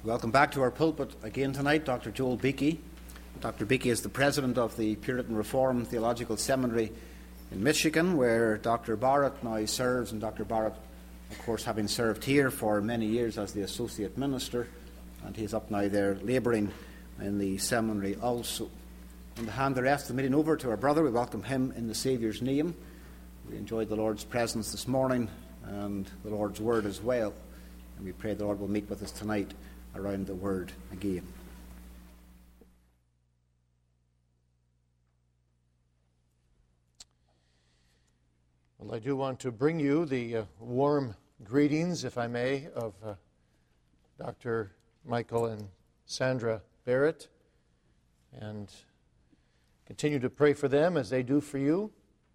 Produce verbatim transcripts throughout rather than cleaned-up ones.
Welcome back to our pulpit again tonight, Doctor Joel Beakey. Doctor Beakey is the president of the Puritan Reformed Theological Seminary in Michigan, where Doctor Barrett now serves, and Doctor Barrett, of course, having served here for many years as the associate minister, and he's up now there labouring in the seminary also. And to hand the rest of the meeting over to our brother, we welcome him in the Saviour's name. We enjoyed the Lord's presence this morning and the Lord's word as well, and we pray the Lord will meet with us tonight around the word again. Well, I do want to bring you the uh, warm greetings, if I may, of uh, Doctor Michael and Sandra Barrett, and continue to pray for them as they do for you.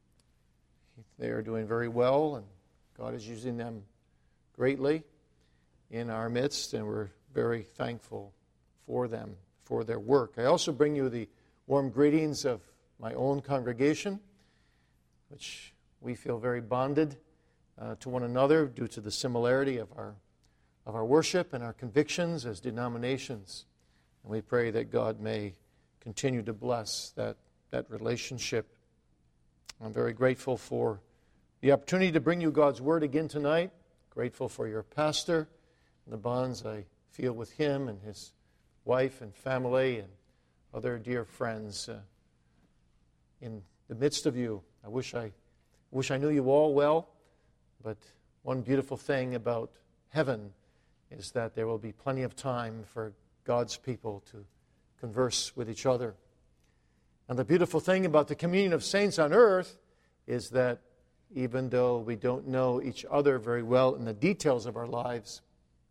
They are doing very well, and God is using them greatly in our midst, and we're very thankful for them, for their work. I also bring you the warm greetings of my own congregation, which we feel very bonded uh, to one another due to the similarity of our of our worship and our convictions as denominations. And we pray that God may continue to bless that, that relationship. I'm very grateful for the opportunity to bring you God's Word again tonight. Grateful for your pastor and the bonds I feel with him and his wife and family and other dear friends uh, in the midst of you. I wish I wish I knew you all well, but one beautiful thing about heaven is that there will be plenty of time for God's people to converse with each other. And the beautiful thing about the communion of saints on earth is that even though we don't know each other very well in the details of our lives,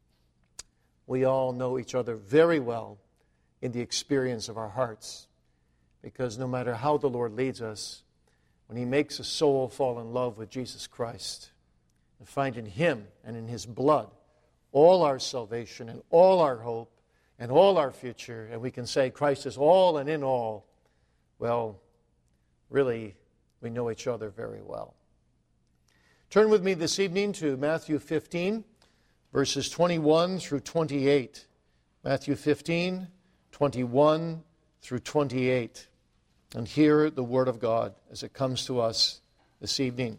we all know each other very well in the experience of our hearts. Because no matter how the Lord leads us, when He makes a soul fall in love with Jesus Christ and find in Him and in His blood all our salvation and all our hope and all our future, and we can say Christ is all and in all, well, really, we know each other very well. Turn with me this evening to Matthew fifteen, verses twenty-one through twenty-eight. Matthew fifteen, twenty-one through twenty-eight. And hear the word of God as it comes to us this evening.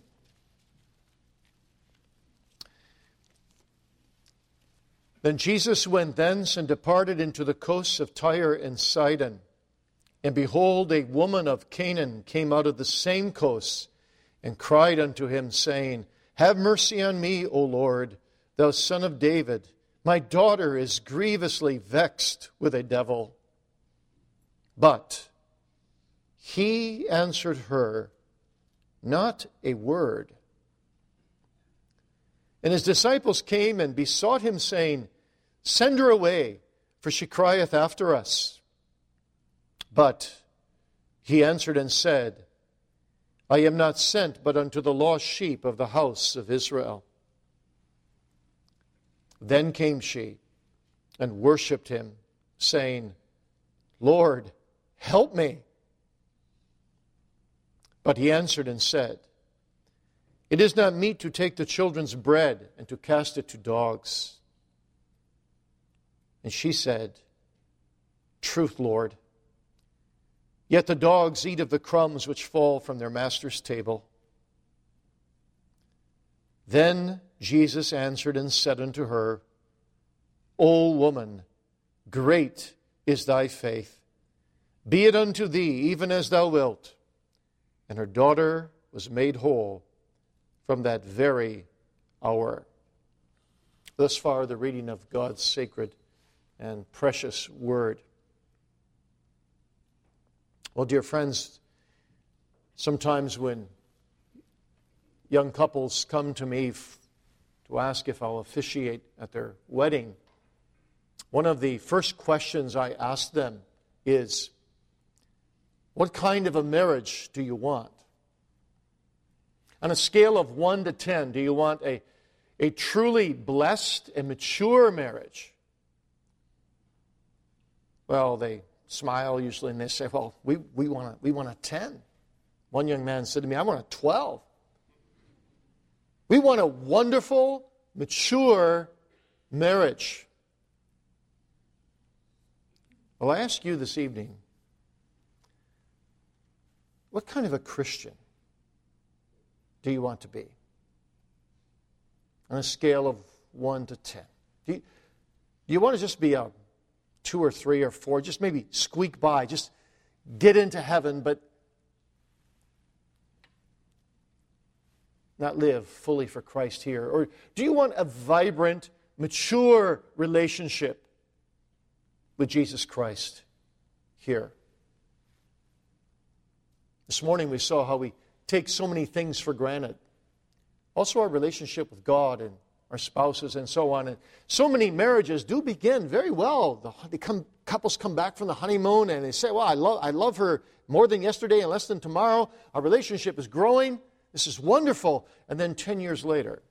Then Jesus went thence and departed into the coasts of Tyre and Sidon. And behold, a woman of Canaan came out of the same coasts, and cried unto him, saying, Have mercy on me, O Lord, thou Son of David. My daughter is grievously vexed with a devil. But he answered her not a word. And his disciples came and besought him, saying, Send her away, for she crieth after us. But he answered and said, I am not sent but unto the lost sheep of the house of Israel. Then came she and worshipped him, saying, Lord, help me. But he answered and said, It is not meet to take the children's bread and to cast it to dogs. And she said, Truth, Lord. Yet the dogs eat of the crumbs which fall from their master's table. Then Jesus answered and said unto her, O woman, great is thy faith. Be it unto thee even as thou wilt. And her daughter was made whole from that very hour. Thus far, the reading of God's sacred and precious word. Well, dear friends, sometimes when young couples come to me f- to ask if I'll officiate at their wedding, one of the first questions I ask them is, what kind of a marriage do you want? On a scale of one to ten, do you want a, a truly blessed and mature marriage? Well, they smile usually and they say, well, we, we, want a, we want a ten. One young man said to me, I want a twelve. We want a wonderful, mature marriage. Well, I ask you this evening, what kind of a Christian do you want to be? On a scale of one to ten. Do you, do you want to just be a two or three or four, just maybe squeak by, just get into heaven, but not live fully for Christ here? Or do you want a vibrant, mature relationship with Jesus Christ here? This morning we saw how we take so many things for granted. Also our relationship with God and our spouses and so on. And so many marriages do begin very well. The, they come, couples come back from the honeymoon and they say, well, I love, I love her more than yesterday and less than tomorrow. Our relationship is growing. This is wonderful. And then ten years later,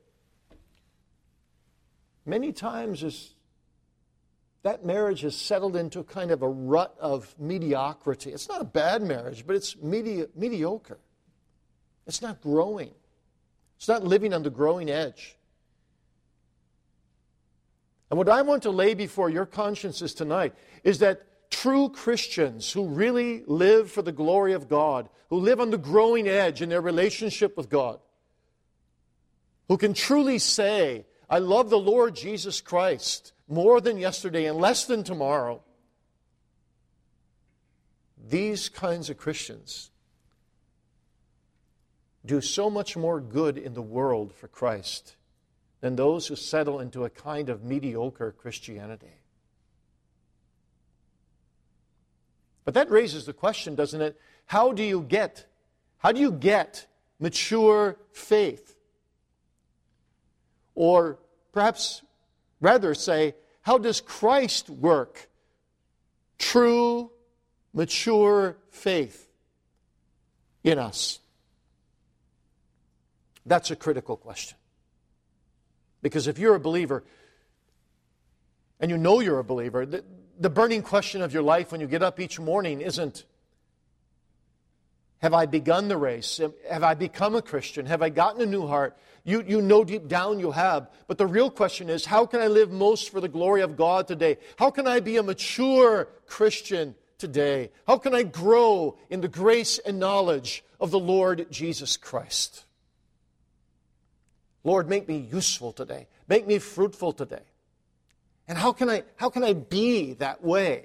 many times is, that marriage has settled into kind of a rut of mediocrity. It's not a bad marriage, but it's medi- mediocre. It's not growing. It's not living on the growing edge. And what I want to lay before your consciences tonight is that true Christians who really live for the glory of God, who live on the growing edge in their relationship with God, who can truly say, I love the Lord Jesus Christ more than yesterday and less than tomorrow. These kinds of Christians do so much more good in the world for Christ than those who settle into a kind of mediocre Christianity. But that raises the question, doesn't it? How do you get, how do you get mature faith? Or perhaps rather say, how does Christ work true, mature faith in us? That's a critical question. Because if you're a believer, and you know you're a believer, the, the burning question of your life when you get up each morning isn't, have I begun the race? Have I become a Christian? Have I gotten a new heart? You, you know deep down you have. But the real question is, how can I live most for the glory of God today? How can I be a mature Christian today? How can I grow in the grace and knowledge of the Lord Jesus Christ? Lord, make me useful today. Make me fruitful today. And how can I, how can I be that way?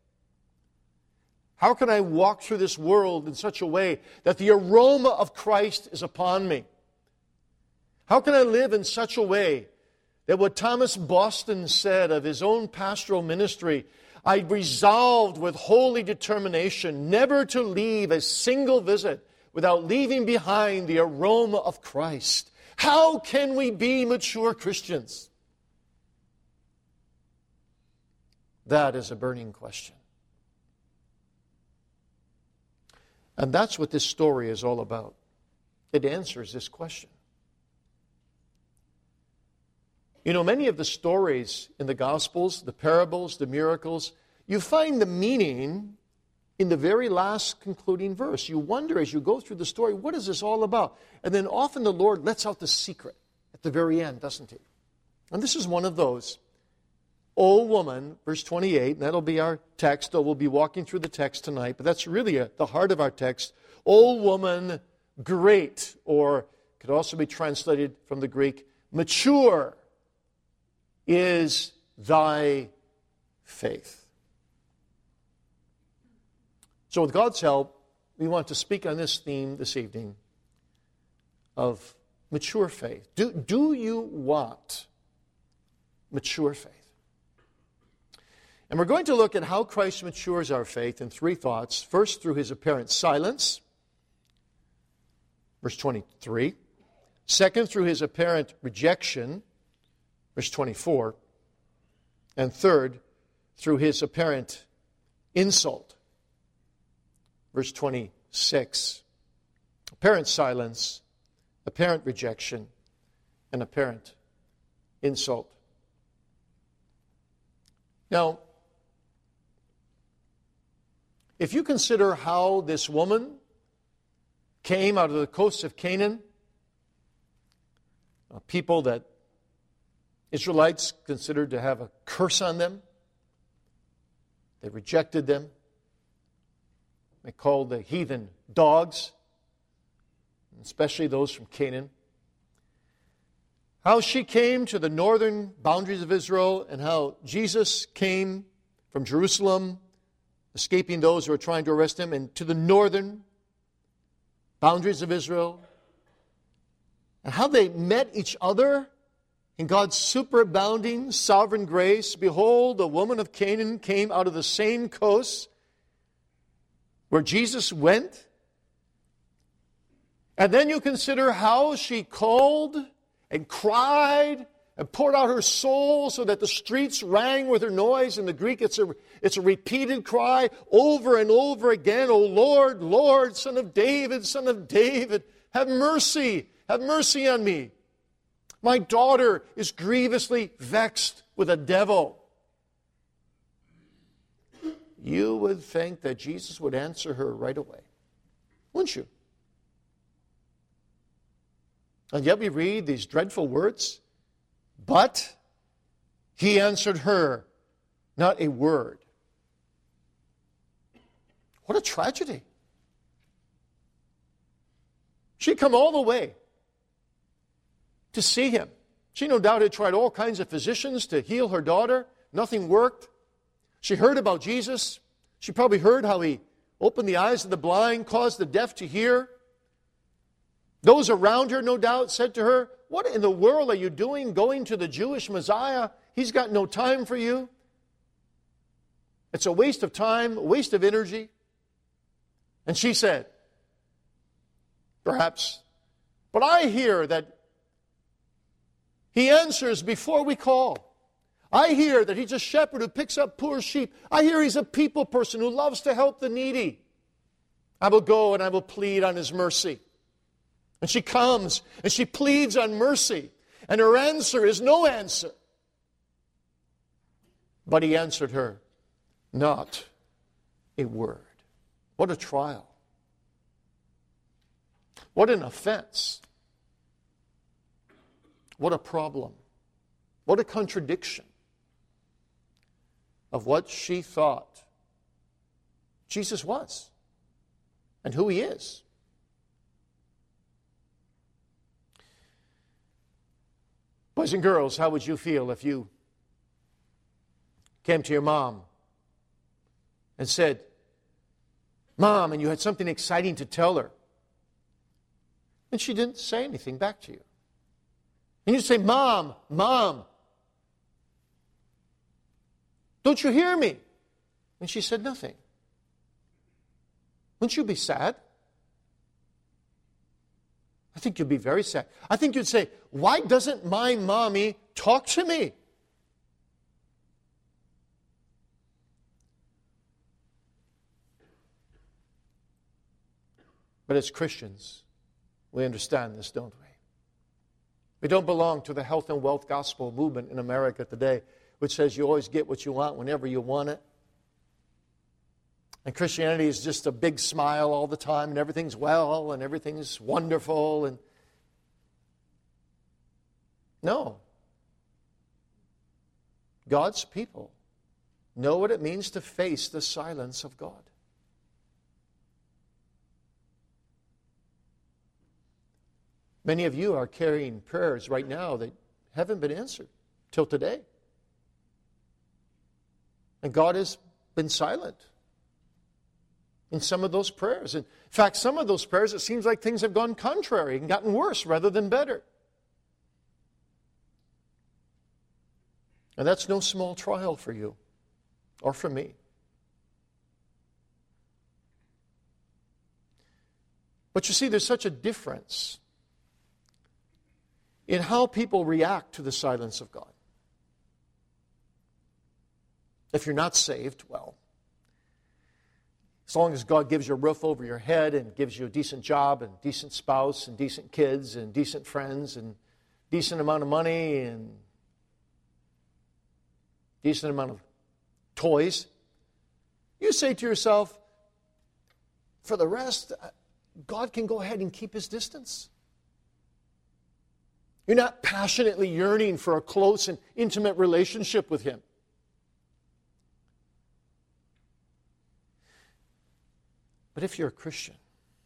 How can I walk through this world in such a way that the aroma of Christ is upon me? How can I live in such a way that what Thomas Boston said of his own pastoral ministry, I resolved with holy determination never to leave a single visit without leaving behind the aroma of Christ. How can we be mature Christians? That is a burning question. And that's what this story is all about. It answers this question. You know, many of the stories in the Gospels, the parables, the miracles, you find the meaning in the very last concluding verse. You wonder as you go through the story, what is this all about? And then often the Lord lets out the secret at the very end, doesn't He? And this is one of those. O woman, verse twenty-eight, and that'll be our text, though we'll be walking through the text tonight, but that's really a, the heart of our text. O woman, great, or could also be translated from the Greek, mature is thy faith. So with God's help, we want to speak on this theme this evening of mature faith. Do, do you want mature faith? And we're going to look at how Christ matures our faith in three thoughts. First, through His apparent silence, verse twenty-three. Second, through His apparent rejection, verse twenty-four. And third, through His apparent insult, verse twenty-six. Apparent silence, apparent rejection, and apparent insult. Now, if you consider how this woman came out of the coast of Canaan, a people that Israelites considered to have a curse on them, They rejected them. They called the heathen dogs, especially those from Canaan. How she came to the northern boundaries of Israel and how Jesus came from Jerusalem, escaping those who were trying to arrest him, and to the northern boundaries of Israel. And how they met each other in God's superabounding sovereign grace. Behold, a woman of Canaan came out of the same coast where Jesus went. And then you consider how she called and cried and poured out her soul so that the streets rang with her noise. In the Greek, it's a, it's a repeated cry over and over again. O Lord, Lord, Son of David, Son of David, have mercy, have mercy on me. My daughter is grievously vexed with a devil. You would think that Jesus would answer her right away, wouldn't you? And yet we read these dreadful words, but he answered her not a word. What a tragedy. She'd come all the way to see him. She no doubt had tried all kinds of physicians to heal her daughter. Nothing worked. She heard about Jesus. She probably heard how he opened the eyes of the blind, caused the deaf to hear. Those around her, no doubt, said to her, what in the world are you doing going to the Jewish Messiah? He's got no time for you. It's a waste of time, a waste of energy. And she said, perhaps, but I hear that he answers before we call. I hear that he's a shepherd who picks up poor sheep. I hear he's a people person who loves to help the needy. I will go and I will plead on his mercy. And she comes and she pleads on mercy. And her answer is no answer. But he answered her, not a word. What a trial. What an offense. What a problem. What a contradiction of what she thought Jesus was and who he is. Boys and girls, how would you feel if you came to your mom and said, Mom, and you had something exciting to tell her, and she didn't say anything back to you? And you say, Mom, Mom, don't you hear me? And she said nothing. Wouldn't you be sad? I think you'd be very sad. I think you'd say, why doesn't my mommy talk to me? But as Christians, we understand this, don't we? We don't belong to the health and wealth gospel movement in America today, which says you always get what you want whenever you want it. And Christianity is just a big smile all the time, and everything's well, and everything's wonderful. And no. God's people know what it means to face the silence of God. Many of you are carrying prayers right now that haven't been answered till today. And God has been silent in some of those prayers. In fact, some of those prayers, it seems like things have gone contrary and gotten worse rather than better. And that's no small trial for you or for me. But you see, there's such a difference in how people react to the silence of God. If you're not saved, well, as long as God gives you a roof over your head and gives you a decent job and decent spouse and decent kids and decent friends and decent amount of money and decent amount of toys, you say to yourself, for the rest, God can go ahead and keep his distance. You're not passionately yearning for a close and intimate relationship with him. But if you're a Christian,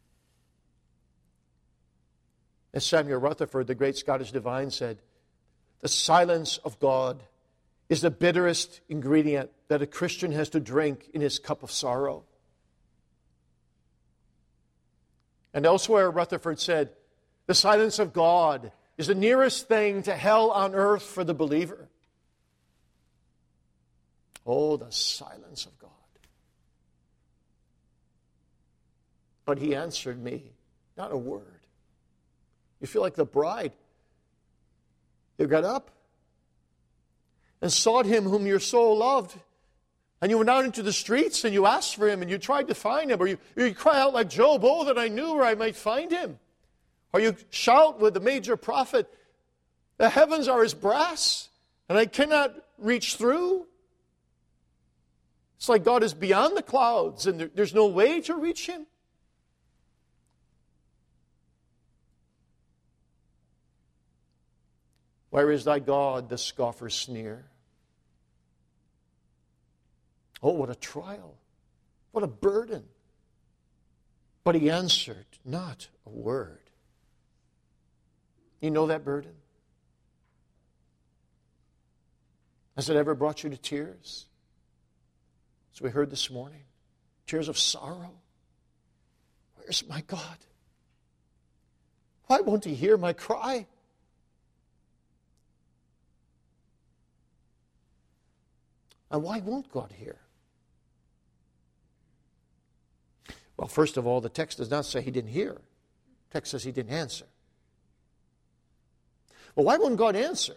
as Samuel Rutherford, the great Scottish divine, said, the silence of God is the bitterest ingredient that a Christian has to drink in his cup of sorrow. And elsewhere, Rutherford said, the silence of God is the nearest thing to hell on earth for the believer. Oh, the silence of God. But he answered me, not a word. You feel like the bride. You got up and sought him whom your soul loved. And you went out into the streets and you asked for him and you tried to find him. Or you, you cry out like Job, oh, that I knew where I might find him. Or you shout with the major prophet, the heavens are as brass and I cannot reach through. It's like God is beyond the clouds and there, there's no way to reach him. Where is thy God, the scoffer sneer? Oh, what a trial. What a burden. But he answered not a word. You know that burden? Has it ever brought you to tears? As we heard this morning, tears of sorrow. Where's my God? Why won't he hear my cry? And why won't God hear? Well, first of all, the text does not say he didn't hear. The text says he didn't answer. Well, why wouldn't God answer?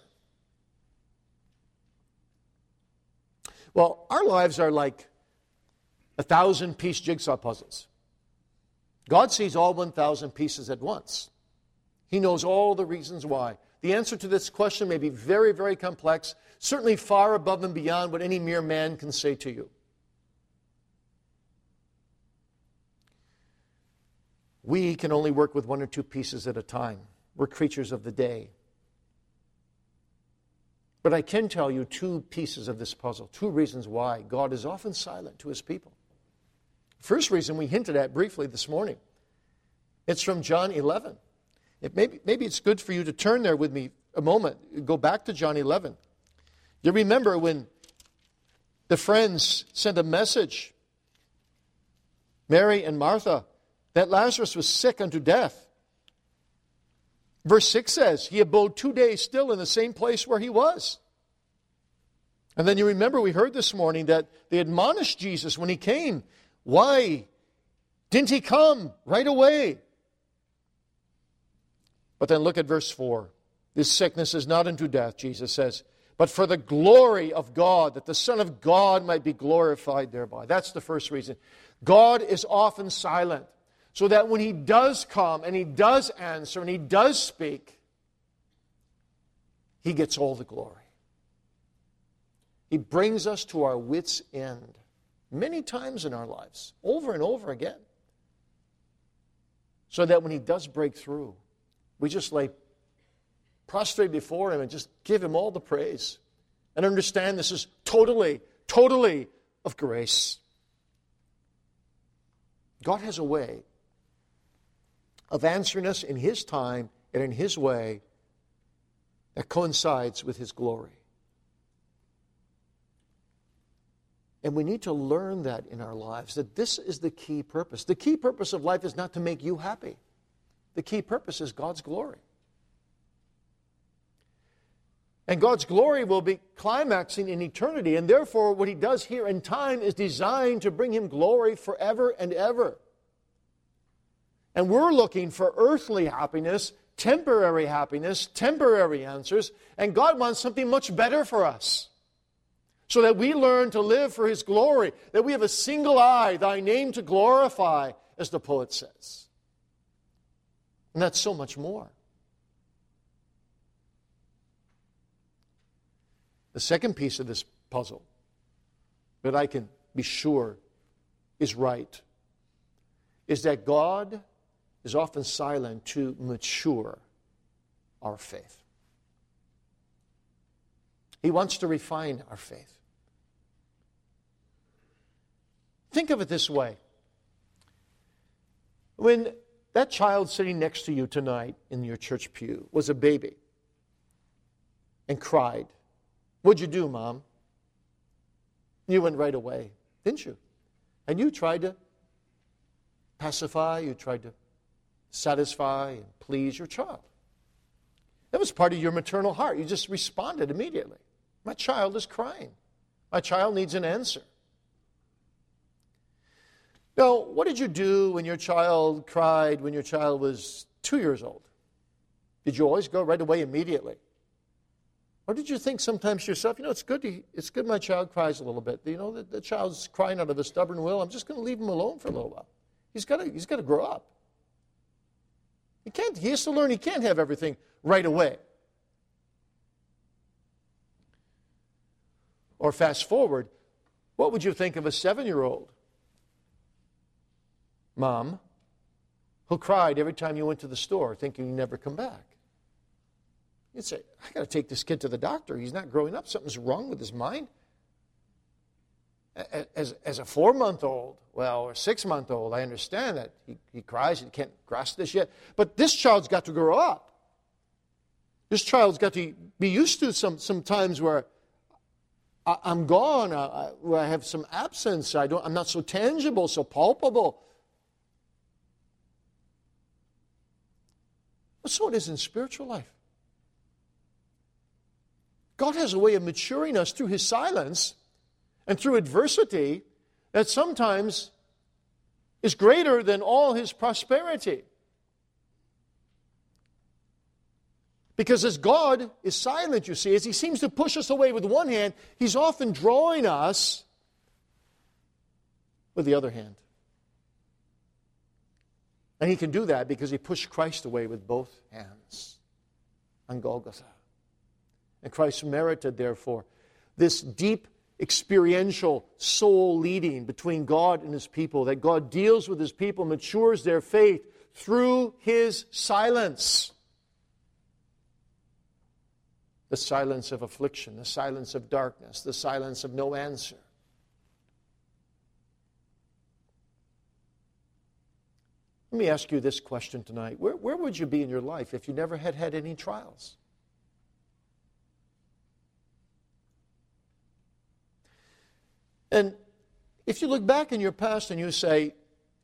Well, our lives are like a thousand-piece jigsaw puzzles. God sees all one thousand pieces at once. He knows all the reasons why. The answer to this question may be very, very complex, certainly far above and beyond what any mere man can say to you. We can only work with one or two pieces at a time. We're creatures of the day. But I can tell you two pieces of this puzzle, two reasons why God is often silent to his people. First reason we hinted at briefly this morning. It's from John eleven. It maybe, maybe it's good for you to turn there with me a moment. Go back to John eleven. You remember when the friends sent a message, Mary and Martha, that Lazarus was sick unto death. Verse six says, he abode two days still in the same place where he was. And then you remember we heard this morning that they admonished Jesus when he came. Why didn't he come right away? But then look at verse four. This sickness is not unto death, Jesus says, but for the glory of God, that the Son of God might be glorified thereby. That's the first reason. God is often silent, so that when he does come and he does answer and he does speak, he gets all the glory. He brings us to our wits' end many times in our lives, over and over again, so that when he does break through, we just lay prostrate before him and just give him all the praise and understand this is totally, totally of grace. God has a way of answering us in his time and in his way that coincides with his glory. And we need to learn that in our lives, that this is the key purpose. The key purpose of life is not to make you happy. The key purpose is God's glory. And God's glory will be climaxing in eternity, and therefore what he does here in time is designed to bring him glory forever and ever. And we're looking for earthly happiness, temporary happiness, temporary answers, and God wants something much better for us. So that we learn to live for his glory, that we have a single eye, thy name to glorify, as the poet says. And that's so much more. The second piece of this puzzle that I can be sure is right is that God is often silent to mature our faith. He wants to refine our faith. Think of it this way. When that child sitting next to you tonight in your church pew was a baby and cried, what'd you do, Mom? You went right away, didn't you? And you tried to pacify, you tried to satisfy and please your child. That was part of your maternal heart. You just responded immediately. My child is crying. My child needs an answer. Now, what did you do when your child cried when your child was two years old? Did you always go right away immediately? Or did you think sometimes to yourself, you know, it's good to, it's good my child cries a little bit. You know, the, the child's crying out of a stubborn will. I'm just going to leave him alone for a little while. He's got to, he's got to grow up. He can't, he has to learn he can't have everything right away. Or fast forward, what would you think of a seven-year-old mom who cried every time you went to the store thinking you'd never come back? You'd say, I got to take this kid to the doctor. He's not growing up. Something's wrong with his mind. As, as a four-month-old, well, or six-month-old, I understand that he, he cries, he can't grasp this yet. But this child's got to grow up. This child's got to be used to some, some times where I, I'm gone, I, where I have some absence. I don't, I'm not so tangible, so palpable. But so it is in spiritual life. God has a way of maturing us through His silence and through adversity that sometimes is greater than all His prosperity. Because as God is silent, you see, as He seems to push us away with one hand, He's often drawing us with the other hand. And He can do that because He pushed Christ away with both hands on Golgotha. And Christ merited, therefore, this deep experiential soul leading between God and His people, that God deals with His people, matures their faith through His silence. The silence of affliction, the silence of darkness, the silence of no answer. Let me ask you this question tonight. Where, where would you be in your life if you never had had any trials? And if you look back in your past and you say,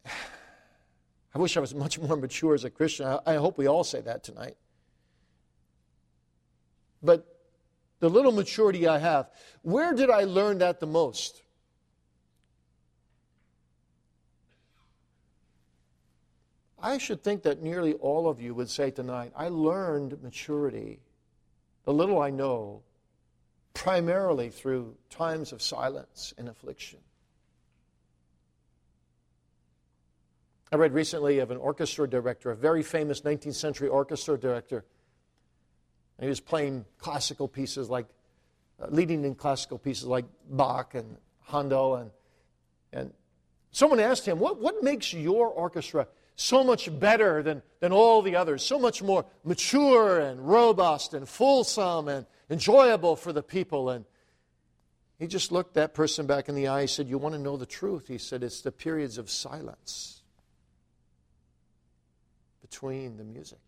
I wish I was much more mature as a Christian. I, I hope we all say that tonight. But the little maturity I have, where did I learn that the most? I should think that nearly all of you would say tonight, I learned maturity, the little I know, primarily through times of silence and affliction. I read recently of an orchestra director, a very famous nineteenth century orchestra director. And he was playing classical pieces like, uh, leading in classical pieces like Bach and Handel. And, and someone asked him, what, what makes your orchestra so much better than, than all the others, so much more mature and robust and fulsome and enjoyable for the people? And he just looked that person back in the eye. He said, you want to know the truth? He said, it's the periods of silence between the music.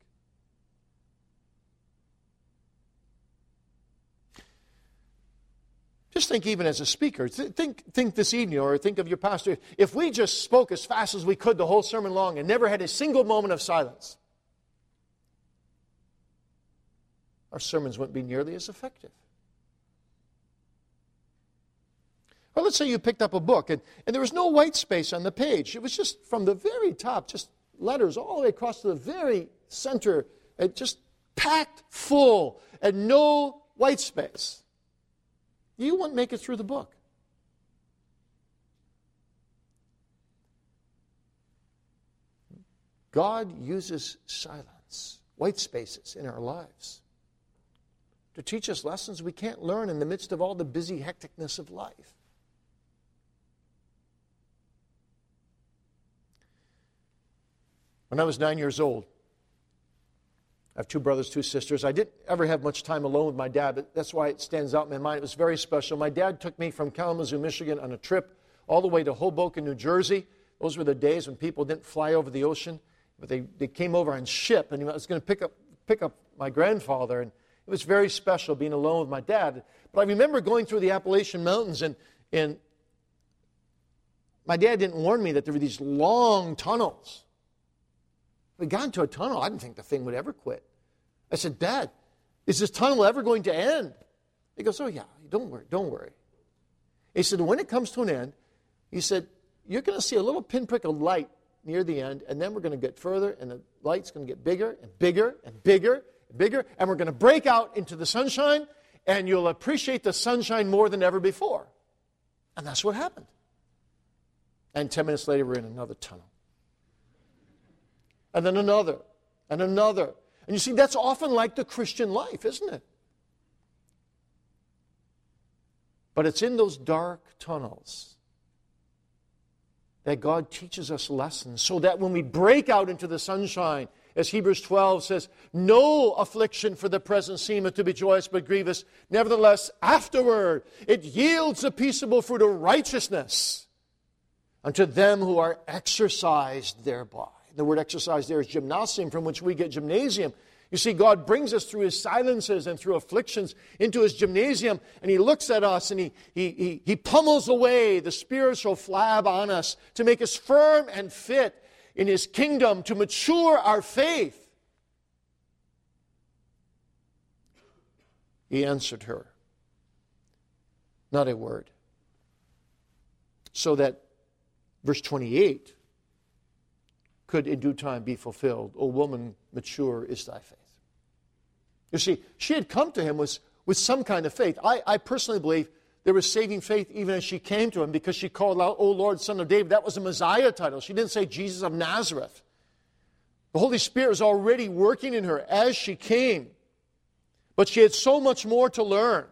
Just think even as a speaker. Think, think this evening, or think of your pastor. If we just spoke as fast as we could the whole sermon long and never had a single moment of silence, our sermons wouldn't be nearly as effective. Or let's say you picked up a book and, and there was no white space on the page. It was just from the very top, just letters all the way across to the very center, and just packed full and no white space. You wouldn't make it through the book. God uses silence, white spaces in our lives, to teach us lessons we can't learn in the midst of all the busy hecticness of life. When I was nine years old, I have two brothers, two sisters. I didn't ever have much time alone with my dad, but that's why it stands out in my mind. It was very special. My dad took me from Kalamazoo, Michigan on a trip all the way to Hoboken, New Jersey. Those were the days when people didn't fly over the ocean, but they, they came over on ship, and I was going to pick up pick up my grandfather, and it was very special being alone with my dad. But I remember going through the Appalachian Mountains, and, and my dad didn't warn me that there were these long tunnels. We got into a tunnel. I didn't think the thing would ever quit. I said, Dad, is this tunnel ever going to end? He goes, oh yeah, don't worry, don't worry. He said, when it comes to an end, he said, you're going to see a little pinprick of light near the end, and then we're going to get further, and the light's going to get bigger and bigger and bigger and bigger, and we're going to break out into the sunshine, and you'll appreciate the sunshine more than ever before. And that's what happened. And ten minutes later, we're in another tunnel. And then another, and another. And you see, that's often like the Christian life, isn't it? But it's in those dark tunnels that God teaches us lessons, so that when we break out into the sunshine, as Hebrews twelve says, no affliction for the present seemeth to be joyous but grievous. Nevertheless, afterward, it yields a peaceable fruit of righteousness unto them who are exercised thereby. The word exercise there is gymnasium, from which we get gymnasium. You see, God brings us through His silences and through afflictions into His gymnasium, and He looks at us and He, he, he, he pummels away the spiritual flab on us to make us firm and fit in His kingdom, to mature our faith. He answered her, not a word. So that verse twenty-eight could in due time be fulfilled. O woman, mature is thy faith. You see, she had come to him with, with some kind of faith. I, I personally believe there was saving faith even as she came to him, because she called out, O Lord, Son of David. That was a Messiah title. She didn't say Jesus of Nazareth. The Holy Spirit was already working in her as she came. But she had so much more to learn.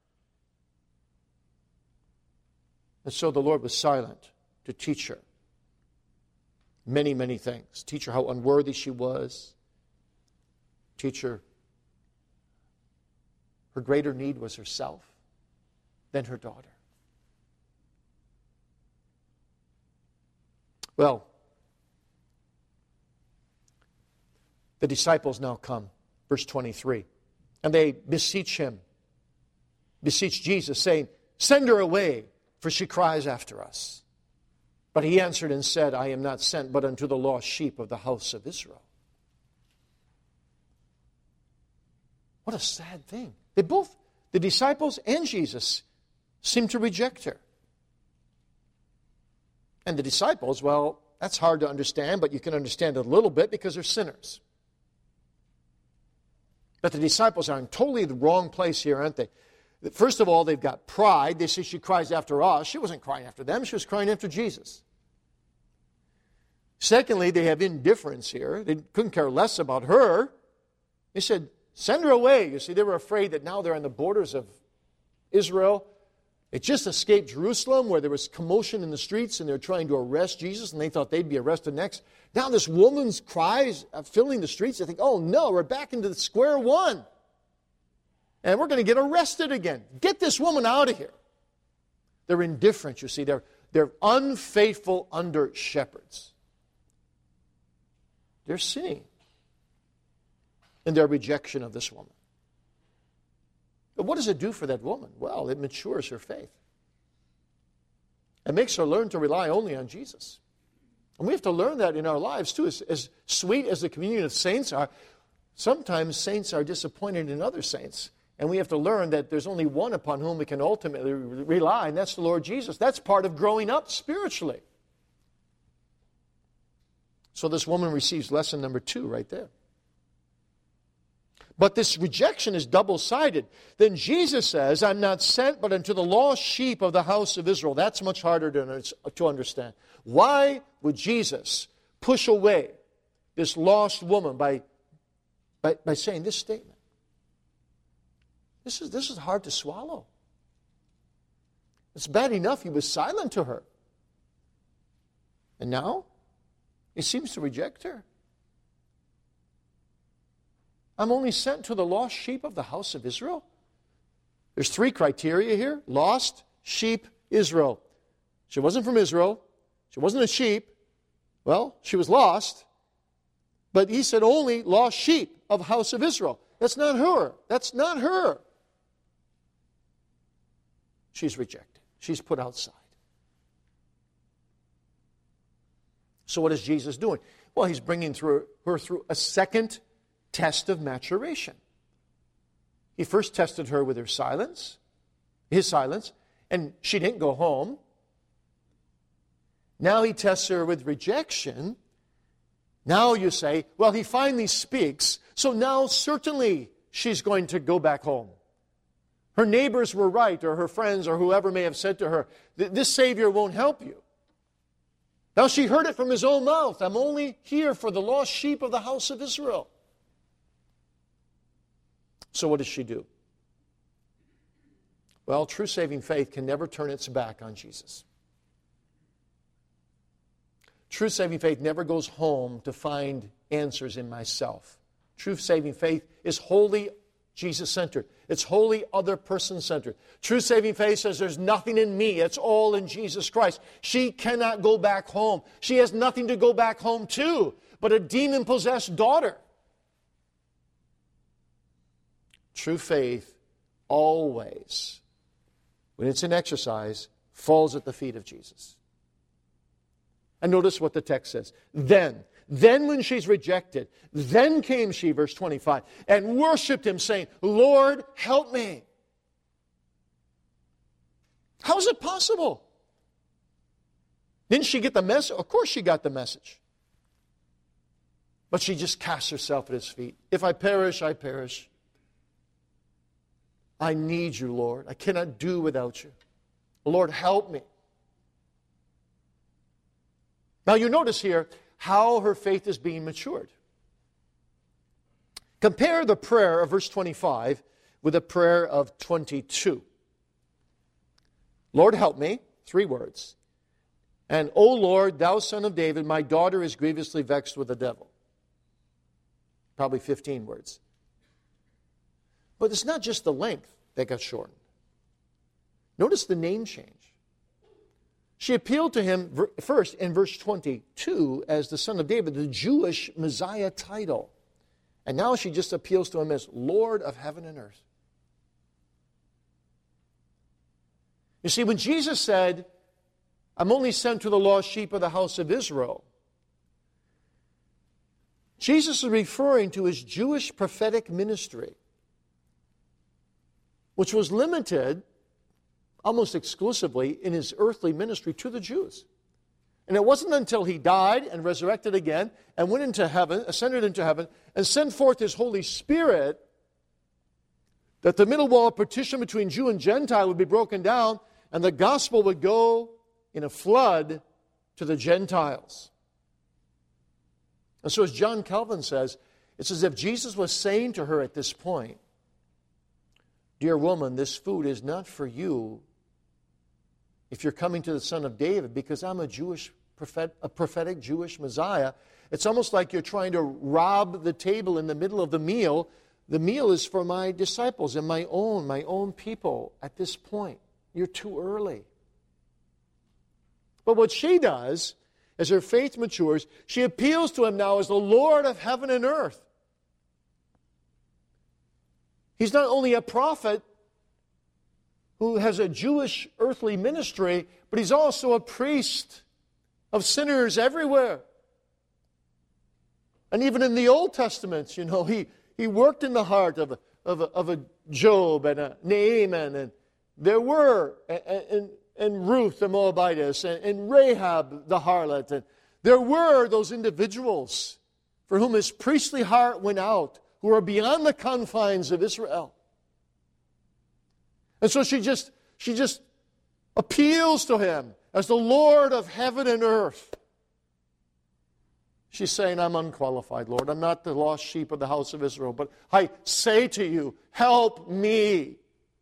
And so the Lord was silent to teach her many, many things. Teach her how unworthy she was. Teach her her greater need was herself than her daughter. Well, the disciples now come, verse twenty-three, and they beseech him, beseech Jesus, saying, send her away, for she cries after us. But he answered and said, I am not sent but unto the lost sheep of the house of Israel. What a sad thing. They both, the disciples and Jesus, seem to reject her. And the disciples, well, that's hard to understand, but you can understand it a little bit because they're sinners. But the disciples are in totally the wrong place here, aren't they? First of all, they've got pride. They say she cries after us. She wasn't crying after them. She was crying after Jesus. Secondly, they have indifference here. They couldn't care less about her. They said, send her away. You see, they were afraid that now they're on the borders of Israel. It just escaped Jerusalem, where there was commotion in the streets, and they're trying to arrest Jesus, and they thought they'd be arrested next. Now this woman's cries are filling the streets. They think, oh no, we're back into the square one. And we're going to get arrested again. Get this woman out of here. They're indifferent, you see. They're, they're unfaithful under shepherds. They're sinning in their rejection of this woman. But what does it do for that woman? Well, it matures her faith. It makes her learn to rely only on Jesus. And we have to learn that in our lives too. As, as sweet as the communion of saints are, sometimes saints are disappointed in other saints. And we have to learn that there's only one upon whom we can ultimately rely, and that's the Lord Jesus. That's part of growing up spiritually. So this woman receives lesson number two right there. But this rejection is double-sided. Then Jesus says, I'm not sent but unto the lost sheep of the house of Israel. That's much harder to understand. Why would Jesus push away this lost woman by, by, by saying this statement? This is, this is hard to swallow. It's bad enough he was silent to her. And now he seems to reject her. I'm only sent to the lost sheep of the house of Israel. There's three criteria here. Lost, sheep, Israel. She wasn't from Israel. She wasn't a sheep. Well, she was lost, but he said only lost sheep of the house of Israel. That's not her. That's not her. She's rejected. She's put outside. So what is Jesus doing? Well, he's bringing through her through a second test of maturation. He first tested her with her silence, his silence, and she didn't go home. Now he tests her with rejection. Now you say, well, he finally speaks, so now certainly she's going to go back home. Her neighbors were right, or her friends, or whoever may have said to her, this Savior won't help you. Now she heard it from his own mouth. I'm only here for the lost sheep of the house of Israel. So what does she do? Well, true saving faith can never turn its back on Jesus. True saving faith never goes home to find answers in myself. True saving faith is wholly Jesus-centered. It's wholly other person-centered. True saving faith says there's nothing in me. It's all in Jesus Christ. She cannot go back home. She has nothing to go back home to but a demon-possessed daughter. True faith always, when it's in exercise, falls at the feet of Jesus. And notice what the text says. Then, then when she's rejected, then came she, verse twenty-five, and worshipped him, saying, Lord, help me. How is it possible? Didn't she get the message? Of course she got the message. But she just casts herself at his feet. If I perish, I perish. I need you, Lord. I cannot do without you. Lord, help me. Now you notice here how her faith is being matured. Compare the prayer of verse twenty-five with the prayer of twenty-two. Lord, help me, three words. And, O Lord, thou Son of David, my daughter is grievously vexed with the devil. Probably fifteen words. But it's not just the length that got shortened. Notice the name change. She appealed to him first in verse twenty-two as the Son of David, the Jewish Messiah title. And now she just appeals to him as Lord of heaven and earth. You see, when Jesus said, I'm only sent to the lost sheep of the house of Israel, Jesus is referring to his Jewish prophetic ministry, which was limited almost exclusively in his earthly ministry to the Jews. And it wasn't until he died and resurrected again and went into heaven, ascended into heaven, and sent forth his Holy Spirit that the middle wall of partition between Jew and Gentile would be broken down and the gospel would go in a flood to the Gentiles. And so as John Calvin says, it's as if Jesus was saying to her at this point, dear woman, this food is not for you if you're coming to the Son of David, because I'm a Jewish prophet, a prophetic Jewish Messiah. It's almost like you're trying to rob the table in the middle of the meal. The meal is for my disciples and my own, my own people at this point. You're too early. But what she does, as her faith matures, she appeals to him now as the Lord of heaven and earth. He's not only a prophet who has a Jewish earthly ministry, but he's also a priest of sinners everywhere. And even in the Old Testament, you know, he, he worked in the heart of a, of, a, of a Job and a Naaman, and there were, and, and, and Ruth the Moabitess, and, and Rahab the harlot, and there were those individuals for whom his priestly heart went out, who are beyond the confines of Israel. And so she just, she just appeals to him as the Lord of heaven and earth. She's saying, I'm unqualified, Lord. I'm not the lost sheep of the house of Israel, but I say to you, help me.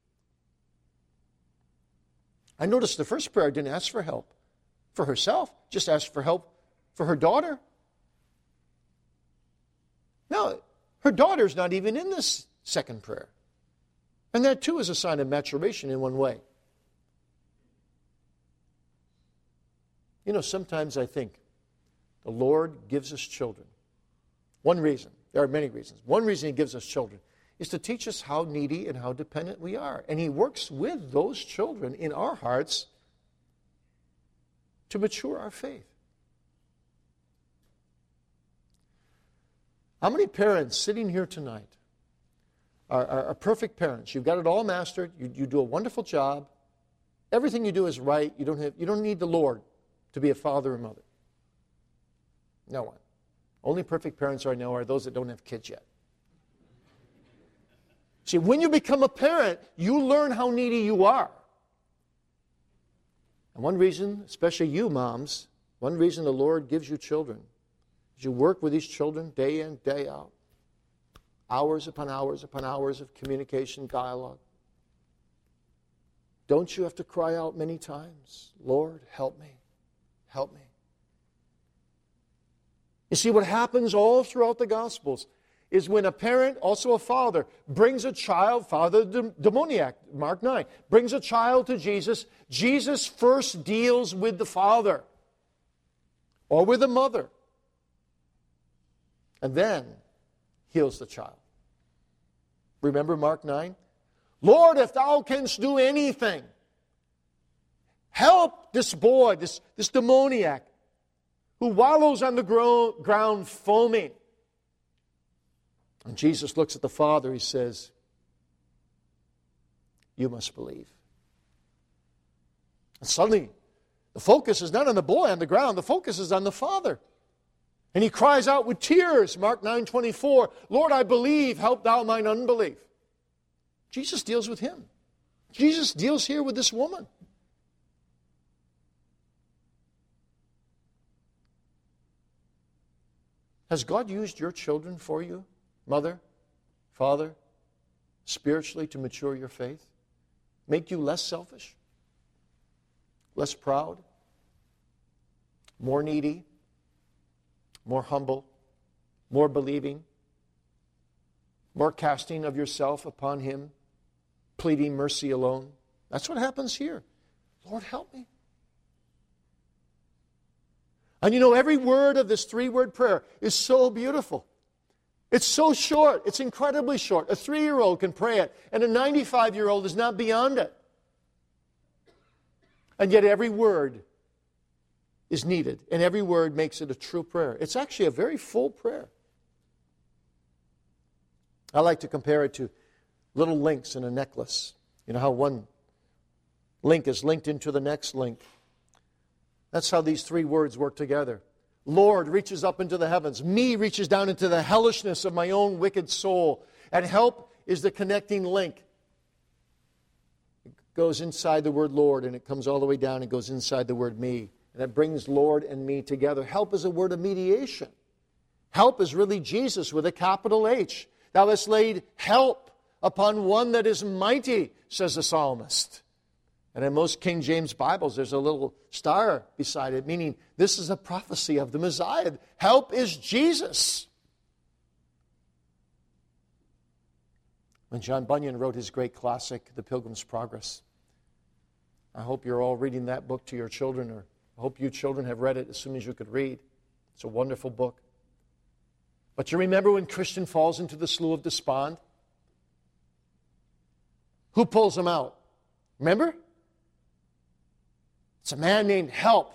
I noticed the first prayer didn't ask for help for herself, just asked for help for her daughter. Now, her daughter's not even in this second prayer. And that too is a sign of maturation in one way. You know, sometimes I think the Lord gives us children. One reason, there are many reasons. One reason He gives us children is to teach us how needy and how dependent we are. And He works with those children in our hearts to mature our faith. How many parents sitting here tonight are, are, are perfect parents? You've got it all mastered. You, you do a wonderful job. Everything you do is right. You don't have, you don't need the Lord to be a father or mother. No one. Only perfect parents I know are those that don't have kids yet. See, when you become a parent, you learn how needy you are. And one reason, especially you moms, one reason the Lord gives you children is you work with these children day in, day out. Hours upon hours upon hours of communication, dialogue. Don't you have to cry out many times, Lord, help me, help me. You see, what happens all throughout the Gospels is when a parent, also a father, brings a child, father the demoniac, Mark nine, brings a child to Jesus, Jesus first deals with the father or with the mother and then heals the child. Remember Mark nine? Lord, if thou canst do anything, help this boy, this, this demoniac, who wallows on the gro- ground foaming. And Jesus looks at the father, He says, you must believe. And suddenly, the focus is not on the boy on the ground, the focus is on the father. And he cries out with tears, Mark nine twenty-four, Lord, I believe, help thou mine unbelief. Jesus deals with him. Jesus deals here with this woman. Has God used your children for you, mother, father, spiritually to mature your faith? Make you less selfish, less proud, more needy, more humble, more believing, more casting of yourself upon Him, pleading mercy alone? That's what happens here. Lord, help me. And you know, every word of this three-word prayer is so beautiful. It's so short. It's incredibly short. A three-year-old can pray it, and a ninety-five-year-old is not beyond it. And yet every word is needed, and every word makes it a true prayer. It's actually a very full prayer. I like to compare it to little links in a necklace. You know how one link is linked into the next link. That's how these three words work together. Lord reaches up into the heavens. Me reaches down into the hellishness of my own wicked soul. And help is the connecting link. It goes inside the word Lord, and it comes all the way down and goes inside the word me. And it brings Lord and me together. Help is a word of mediation. Help is really Jesus with a capital H. Thou hast laid help upon one that is mighty, says the psalmist. And in most King James Bibles, there's a little star beside it, meaning this is a prophecy of the Messiah. Help is Jesus. When John Bunyan wrote his great classic, The Pilgrim's Progress, I hope you're all reading that book to your children, or I hope you children have read it as soon as you could read. It's a wonderful book. But you remember when Christian falls into the slough of despond? Who pulls him out? Remember? It's a man named Help.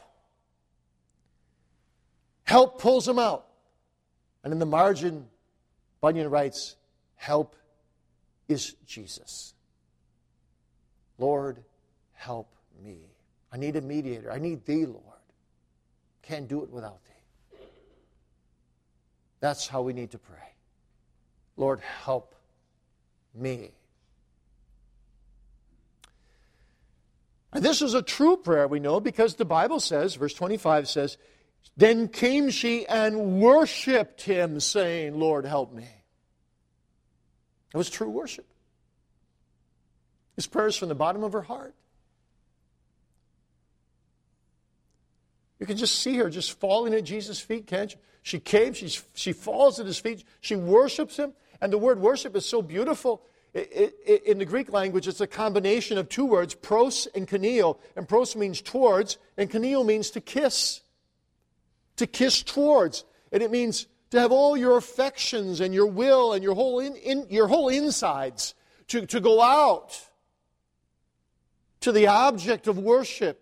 Help pulls him out. And in the margin, Bunyan writes, help is Jesus. Lord, help me. I need a mediator. I need Thee, Lord. Can't do it without Thee. That's how we need to pray. Lord, help me. And this is a true prayer, we know, because the Bible says, verse twenty-five says, then came she and worshipped Him, saying, Lord, help me. It was true worship. This prayer is from the bottom of her heart. You can just see her just falling at Jesus' feet, can't you? She came, she's, she falls at His feet, she worships Him, and the word worship is so beautiful. It, it, in the Greek language, it's a combination of two words, pros and kaneo. And pros means towards, and kaneo means to kiss. to kiss towards. And it means to have all your affections and your will and your whole in, in, your whole insides to, to go out to the object of worship.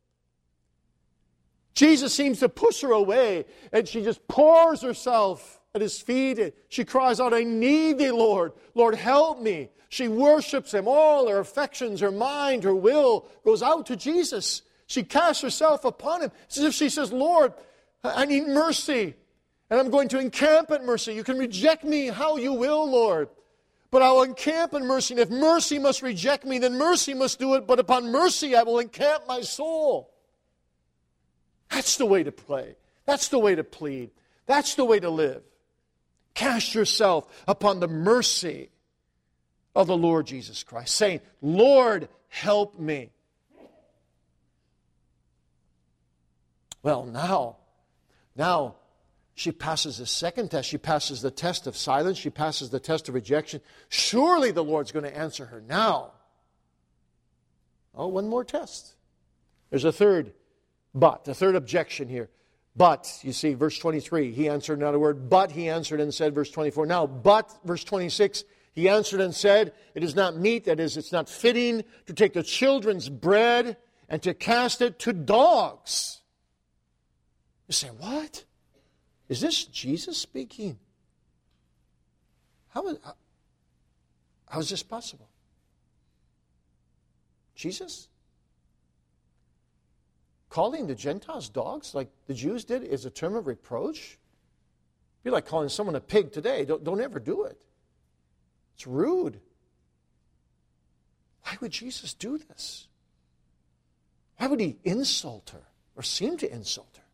Jesus seems to push her away, and she just pours herself at His feet. And she cries out, I need Thee, Lord. Lord, help me. She worships Him. All her affections, her mind, her will goes out to Jesus. She casts herself upon Him. It's as if she says, Lord, I need mercy, and I'm going to encamp at mercy. You can reject me how you will, Lord, but I will encamp in mercy. And if mercy must reject me, then mercy must do it. But upon mercy I will encamp my soul. That's the way to pray. That's the way to plead. That's the way to live. Cast yourself upon the mercy of the Lord Jesus Christ, saying, Lord, help me. Well, now, now she passes the second test. She passes the test of silence. She passes the test of rejection. Surely the Lord's going to answer her now. Oh, one more test. There's a third but, a third objection here. But, you see, verse twenty-three, he answered not a word. But he answered and said, verse twenty-four. Now, but, verse twenty-six, he answered and said, it is not meet, that is, it's not fitting to take the children's bread and to cast it to dogs. You say, what? Is this Jesus speaking? How is, how, how is this possible? Jesus? Calling the Gentiles dogs like the Jews did is a term of reproach? It'd be like calling someone a pig today. Don't, don't ever do it. It's rude. Why would Jesus do this? Why would He insult her or seem to insult her?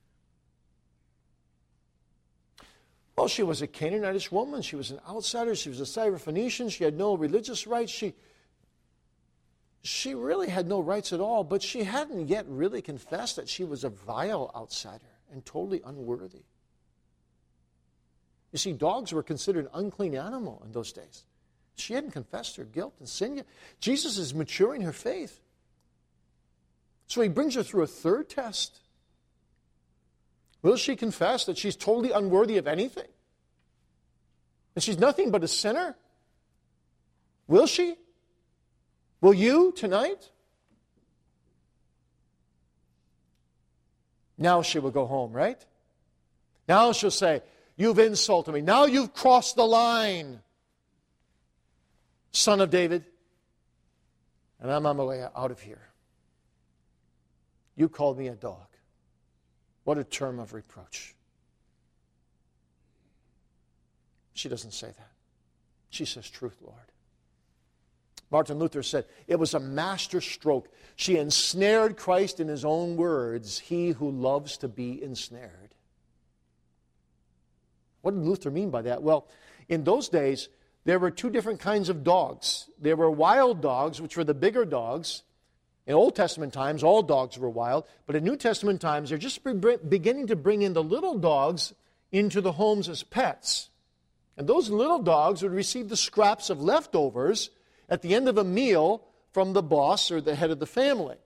Well, she was a Canaanitish woman. She was an outsider. She was a Syrophoenician. She had no religious rights. She, she really had no rights at all, but she hadn't yet really confessed that she was a vile outsider and totally unworthy. You see, dogs were considered an unclean animal in those days. She hadn't confessed her guilt and sin yet. Jesus is maturing her faith. So He brings her through a third test. Will she confess that she's totally unworthy of anything? And she's nothing but a sinner? Will she? Will you tonight? Now she will go home, right? Now she'll say, you've insulted me. Now you've crossed the line, Son of David. And I'm on my way out of here. You called me a dog. What a term of reproach. She doesn't say that. She says, truth, Lord. Martin Luther said, it was a master stroke. She ensnared Christ in His own words, he who loves to be ensnared. What did Luther mean by that? Well, in those days, there were two different kinds of dogs. There were wild dogs, which were the bigger dogs. In Old Testament times, all dogs were wild. But in New Testament times, they're just beginning to bring in the little dogs into the homes as pets. And those little dogs would receive the scraps of leftovers at the end of a meal from the boss or the head of the family.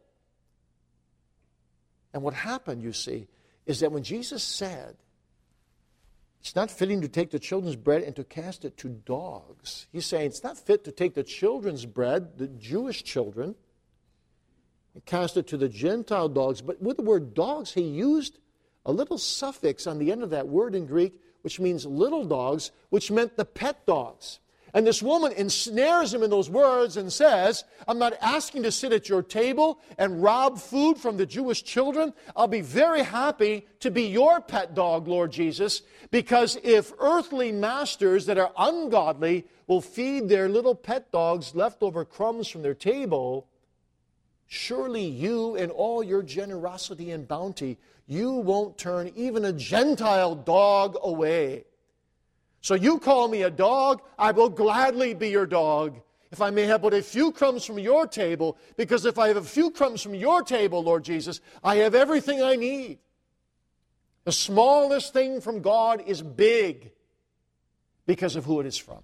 And what happened, you see, is that when Jesus said, it's not fitting to take the children's bread and to cast it to dogs. He's saying it's not fit to take the children's bread, the Jewish children, and cast it to the Gentile dogs. But with the word dogs, he used a little suffix on the end of that word in Greek, which means little dogs, which meant the pet dogs. And this woman ensnares him in those words and says, I'm not asking to sit at your table and rob food from the Jewish children. I'll be very happy to be your pet dog, Lord Jesus, because if earthly masters that are ungodly will feed their little pet dogs leftover crumbs from their table, surely you, in all your generosity and bounty, you won't turn even a Gentile dog away. So you call me a dog, I will gladly be your dog, if I may have but a few crumbs from your table, because if I have a few crumbs from your table, Lord Jesus, I have everything I need. The smallest thing from God is big because of who it is from.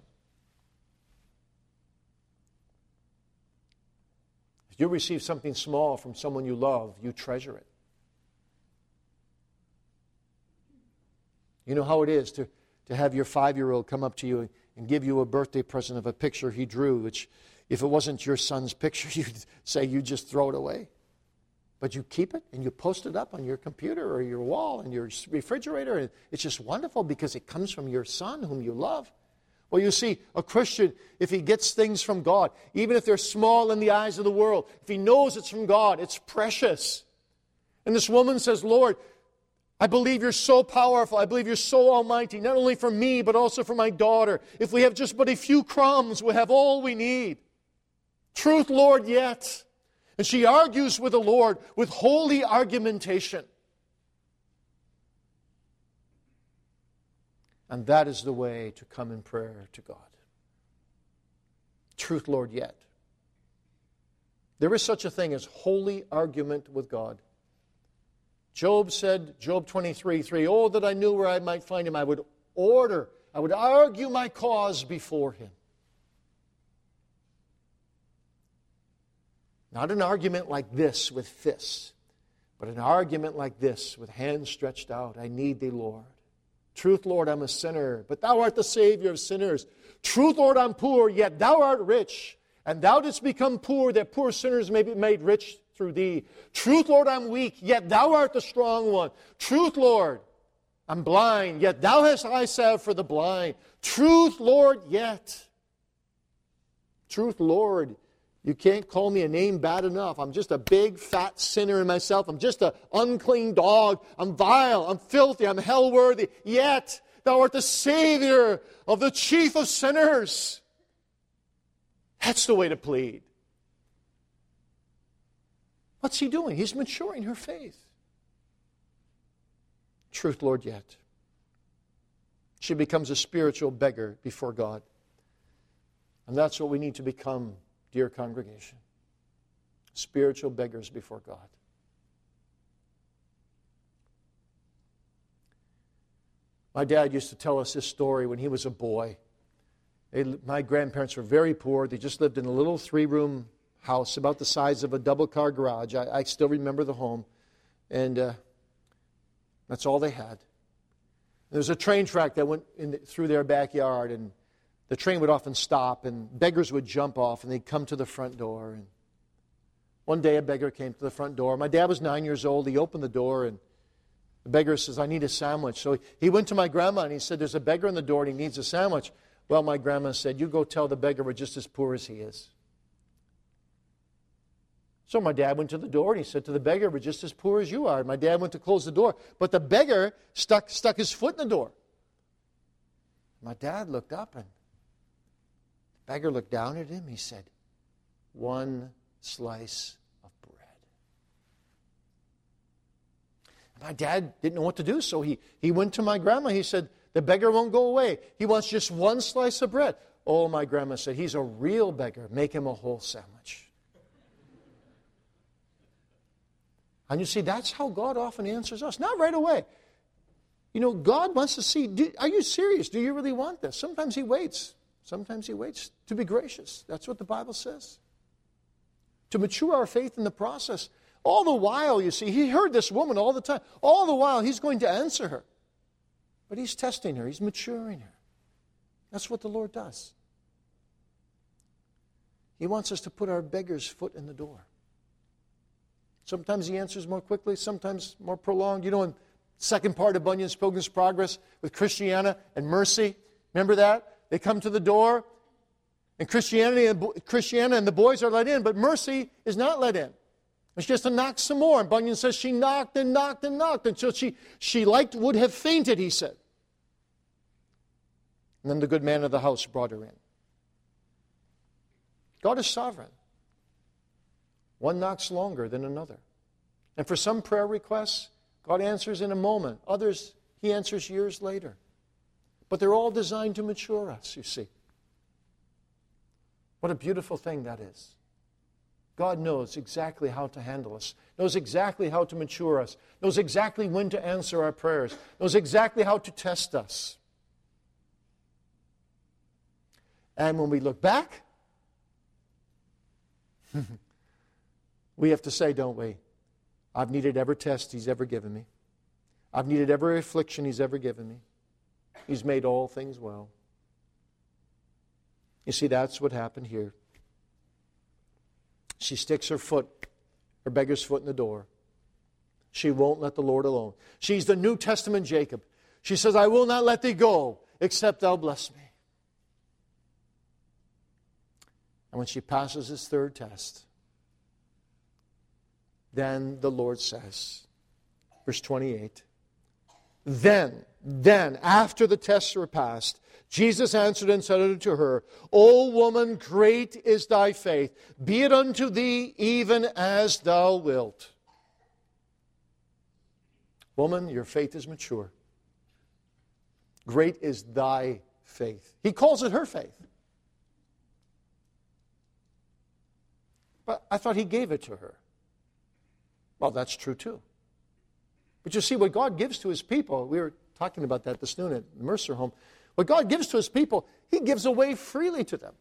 If you receive something small from someone you love, you treasure it. You know how it is to, to have your five-year-old come up to you and give you a birthday present of a picture he drew, which if it wasn't your son's picture, you'd say you just throw it away. But you keep it and you post it up on your computer or your wall and your refrigerator. And it's just wonderful because it comes from your son whom you love. Well, you see, a Christian, if he gets things from God, even if they're small in the eyes of the world, if he knows it's from God, it's precious. And this woman says, Lord, I believe you're so powerful. I believe you're so almighty, not only for me, but also for my daughter. If we have just but a few crumbs, we'll have all we need. Truth, Lord, yet. And she argues with the Lord with holy argumentation. And that is the way to come in prayer to God. Truth, Lord, yet. There is such a thing as holy argument with God. Job said, Job twenty-three, three, oh, that I knew where I might find him. I would order, I would argue my cause before him. Not an argument like this with fists, but an argument like this with hands stretched out. I need thee, Lord. Truth, Lord, I'm a sinner, but thou art the Savior of sinners. Truth, Lord, I'm poor, yet thou art rich. And thou didst become poor, that poor sinners may be made rich through thee. Truth, Lord, I'm weak, yet thou art the strong one. Truth, Lord, I'm blind, yet thou hast eye salve for the blind. Truth, Lord, yet. Truth, Lord, you can't call me a name bad enough. I'm just a big, fat sinner in myself. I'm just an unclean dog. I'm vile. I'm filthy. I'm hell-worthy. Yet, thou art the Savior of the chief of sinners. That's the way to plead. What's he doing? He's maturing her faith. Truth, Lord, yet. She becomes a spiritual beggar before God. And that's what we need to become, dear congregation. Spiritual beggars before God. My dad used to tell us this story when he was a boy. They, my grandparents were very poor. They just lived in a little three-room house about the size of a double-car garage. I, I still remember the home. And uh, that's all they had. There was a train track that went in the, through their backyard, and the train would often stop, and beggars would jump off, and they'd come to the front door. And one day a beggar came to the front door. My dad was nine years old. He opened the door, and the beggar says, I need a sandwich. So he went to my grandma, and he said, there's a beggar in the door, and he needs a sandwich. Well, my grandma said, you go tell the beggar we're just as poor as he is. So my dad went to the door, and he said to the beggar, we're just as poor as you are. And my dad went to close the door, but the beggar stuck, stuck his foot in the door. My dad looked up, and the beggar looked down at him. He said, one slice of bread. My dad didn't know what to do, so he, he went to my grandma. He said, the beggar won't go away. He wants just one slice of bread. Oh, my grandma said, he's a real beggar. Make him a whole sandwich. And you see, that's how God often answers us. Not right away. You know, God wants to see, do, are you serious? Do you really want this? Sometimes he waits. Sometimes he waits to be gracious. That's what the Bible says. To mature our faith in the process. All the while, you see, he heard this woman all the time. All the while, he's going to answer her. But he's testing her. He's maturing her. That's what the Lord does. He wants us to put our beggar's foot in the door. Sometimes he answers more quickly, sometimes more prolonged. You know, in the second part of Bunyan's Pilgrim's Progress with Christiana and Mercy, remember that? They come to the door, and Christianity and Christiana and the boys are let in, but Mercy is not let in. And she has to knock some more. And Bunyan says she knocked and knocked and knocked until she, she liked would have fainted, he said. And then the good man of the house brought her in. God is sovereign. One knocks longer than another. And for some prayer requests, God answers in a moment. Others, he answers years later. But they're all designed to mature us, you see. What a beautiful thing that is. God knows exactly how to handle us, knows exactly how to mature us, knows exactly when to answer our prayers, knows exactly how to test us. And when we look back, we have to say, don't we? I've needed every test he's ever given me. I've needed every affliction he's ever given me. He's made all things well. You see, that's what happened here. She sticks her foot, her beggar's foot in the door. She won't let the Lord alone. She's the New Testament Jacob. She says, I will not let thee go, except thou bless me. And when she passes this third test, then the Lord says, verse twenty-eight, Then, then, after the tests were passed, Jesus answered and said unto her, O woman, great is thy faith. Be it unto thee even as thou wilt. Woman, your faith is mature. Great is thy faith. He calls it her faith. But I thought He gave it to her. Well, that's true too. But you see, what God gives to His people, we were talking about that this noon at the Mercer home, what God gives to His people, He gives away freely to them.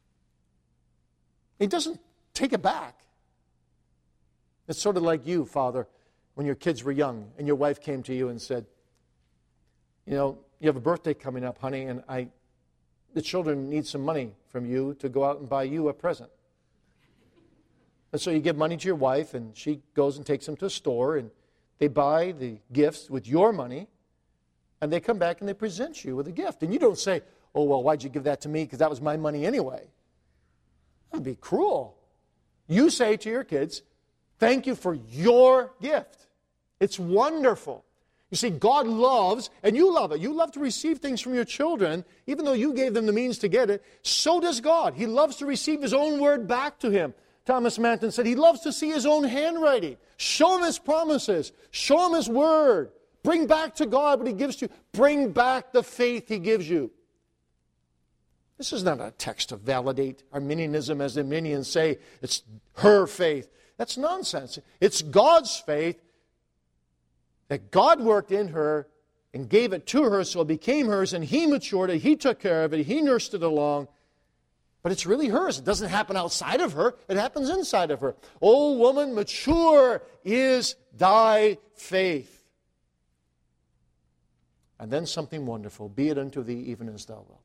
He doesn't take it back. It's sort of like you, Father, when your kids were young and your wife came to you and said, you know, you have a birthday coming up, honey, and I, the children need some money from you to go out and buy you a present. And so you give money to your wife, and she goes and takes them to a store, and they buy the gifts with your money, and they come back and they present you with a gift. And you don't say, oh, well, why'd you give that to me? Because that was my money anyway. That would be cruel. You say to your kids, thank you for your gift. It's wonderful. You see, God loves, and you love it. You love to receive things from your children, even though you gave them the means to get it. So does God. He loves to receive His own word back to Him. Thomas Manton said he loves to see his own handwriting. Show Him His promises. Show Him His word. Bring back to God what He gives to you. Bring back the faith He gives you. This is not a text to validate Arminianism, as the Arminians say. It's her faith. That's nonsense. It's God's faith that God worked in her and gave it to her so it became hers, and He matured it, He took care of it, He nursed it along. But it's really hers. It doesn't happen outside of her. It happens inside of her. O woman, mature is thy faith. And then something wonderful. Be it unto thee even as thou wilt.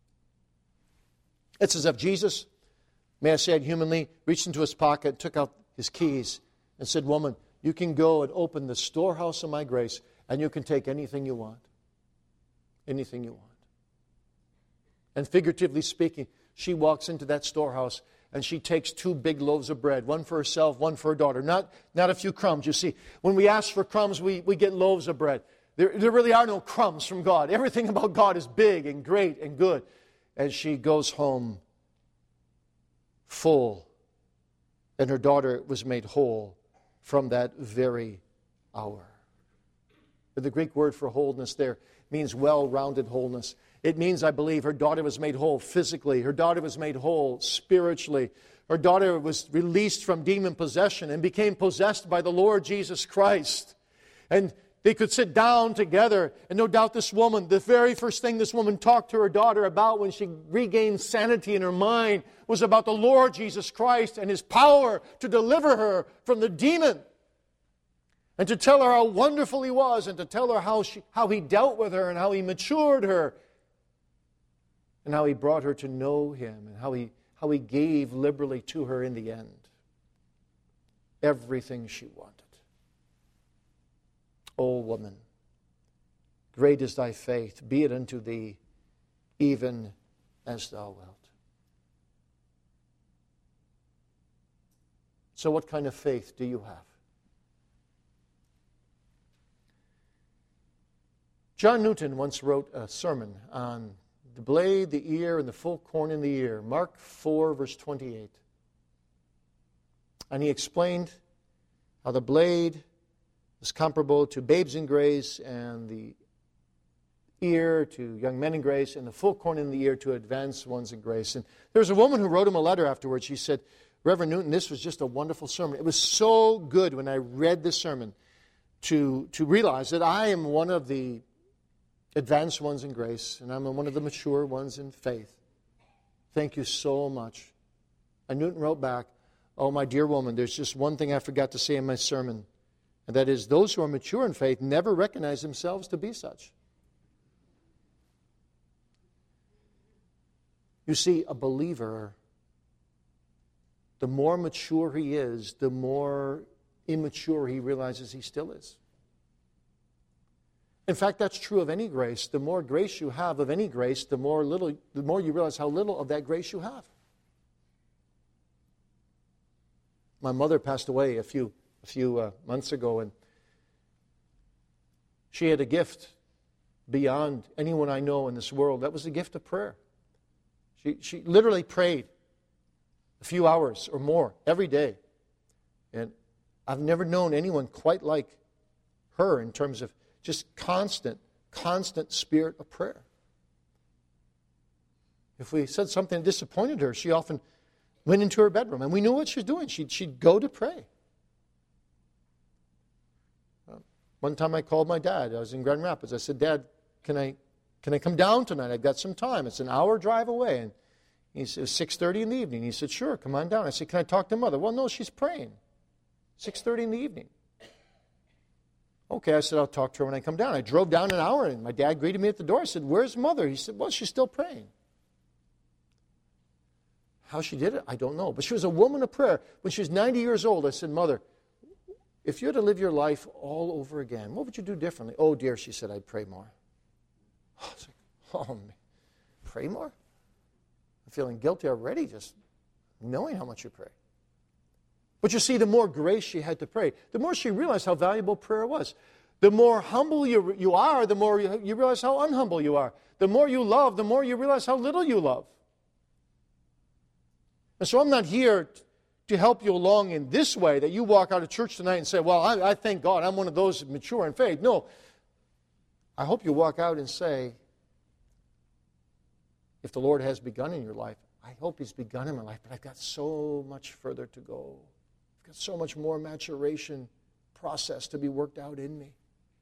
It's as if Jesus, may I say it humanly, reached into His pocket, took out His keys, and said, woman, you can go and open the storehouse of my grace, and you can take anything you want. Anything you want. And figuratively speaking, she walks into that storehouse and she takes two big loaves of bread, one for herself, one for her daughter. Not, not a few crumbs. You see, when we ask for crumbs, we, we get loaves of bread. There, there really are no crumbs from God. Everything about God is big and great and good. And she goes home full, and her daughter was made whole from that very hour. But the Greek word for wholeness there means well-rounded wholeness. It means, I believe, her daughter was made whole physically. Her daughter was made whole spiritually. Her daughter was released from demon possession and became possessed by the Lord Jesus Christ. And they could sit down together. And no doubt this woman, the very first thing this woman talked to her daughter about when she regained sanity in her mind was about the Lord Jesus Christ and His power to deliver her from the demon. And to tell her how wonderful He was, and to tell her how, she, how He dealt with her and how He matured her. And how He brought her to know Him, and how he, how he gave liberally to her in the end. Everything she wanted. O woman, great is thy faith. Be it unto thee even as thou wilt. So what kind of faith do you have? John Newton once wrote a sermon on the blade, the ear, and the full corn in the ear. Mark four, verse twenty-eight. And he explained how the blade is comparable to babes in grace, and the ear to young men in grace, and the full corn in the ear to advanced ones in grace. And there was a woman who wrote him a letter afterwards. She said, Reverend Newton, this was just a wonderful sermon. It was so good when I read this sermon to, to realize that I am one of the advanced ones in grace, and I'm one of the mature ones in faith. Thank you so much. And Newton wrote back, oh, my dear woman, there's just one thing I forgot to say in my sermon, and that is those who are mature in faith never recognize themselves to be such. You see, a believer, the more mature he is, the more immature he realizes he still is. In fact, that's true of any grace. The more grace you have of any grace, the more little, the more you realize how little of that grace you have. My mother passed away a few a few uh, months ago, and she had a gift beyond anyone I know in this world. That was the gift of prayer. She she literally prayed a few hours or more every day, and I've never known anyone quite like her in terms of just constant, constant spirit of prayer. If we said something that disappointed her, she often went into her bedroom, and we knew what she was doing. She'd, she'd go to pray. Uh, one time I called my dad. I was in Grand Rapids. I said, Dad, can I can I come down tonight? I've got some time. It's an hour drive away. And he said, it was six thirty in the evening. He said, sure, come on down. I said, can I talk to Mother? Well, no, she's praying. six thirty in the evening. Okay, I said, I'll talk to her when I come down. I drove down an hour, and my dad greeted me at the door. I said, where's Mother? He said, well, she's still praying. How she did it, I don't know. But she was a woman of prayer. When she was ninety years old, I said, Mother, if you had to live your life all over again, what would you do differently? Oh, dear, she said, I'd pray more. I was like, oh, man, pray more? I'm feeling guilty already just knowing how much you pray. But you see, the more grace she had to pray, the more she realized how valuable prayer was. The more humble you, you are, the more you, you realize how unhumble you are. The more you love, the more you realize how little you love. And so I'm not here to help you along in this way, that you walk out of church tonight and say, well, I, I thank God I'm one of those mature in faith. No. I hope you walk out and say, if the Lord has begun in your life, I hope He's begun in my life, but I've got so much further to go. I've got so much more maturation process to be worked out in me.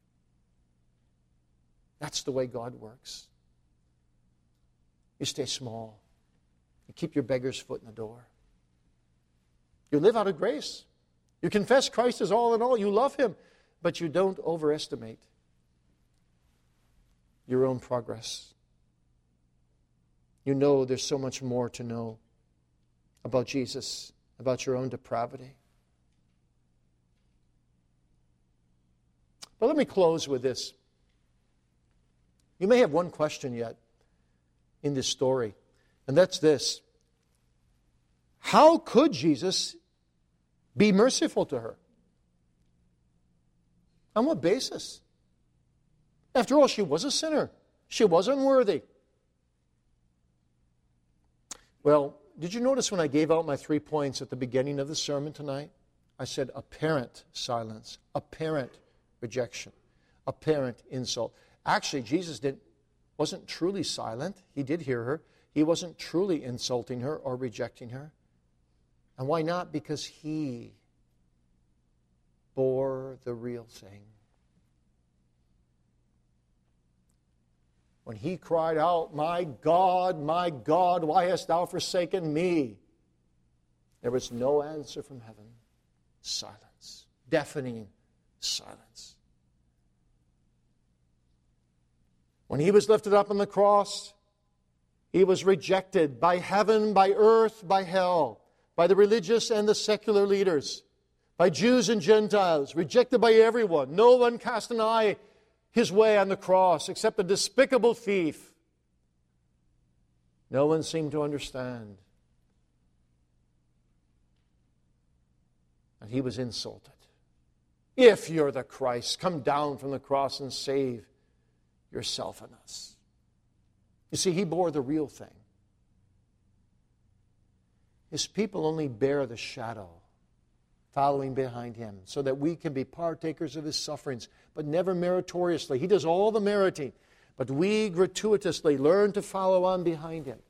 That's the way God works. You stay small. You keep your beggar's foot in the door. You live out of grace. You confess Christ as all in all. You love Him, but you don't overestimate your own progress. You know there's so much more to know about Jesus, about your own depravity. But let me close with this. You may have one question yet in this story, and that's this. How could Jesus be merciful to her? On what basis? After all, she was a sinner. She was unworthy. Well, did you notice when I gave out my three points at the beginning of the sermon tonight? I said apparent silence, apparent rejection, apparent insult. Actually, Jesus didn't, wasn't truly silent. He did hear her. He wasn't truly insulting her or rejecting her. And why not? Because He bore the real thing. When He cried out, my God, my God, why hast Thou forsaken me? There was no answer from heaven. Silence. Deafening silence. When He was lifted up on the cross, He was rejected by heaven, by earth, by hell, by the religious and the secular leaders, by Jews and Gentiles, rejected by everyone. No one cast an eye His way on the cross except a despicable thief. No one seemed to understand. And He was insulted. If you're the Christ, come down from the cross and save yourself and us. You see, He bore the real thing. His people only bear the shadow, following behind Him, so that we can be partakers of His sufferings, but never meritoriously. He does all the meriting, but we gratuitously learn to follow on behind Him.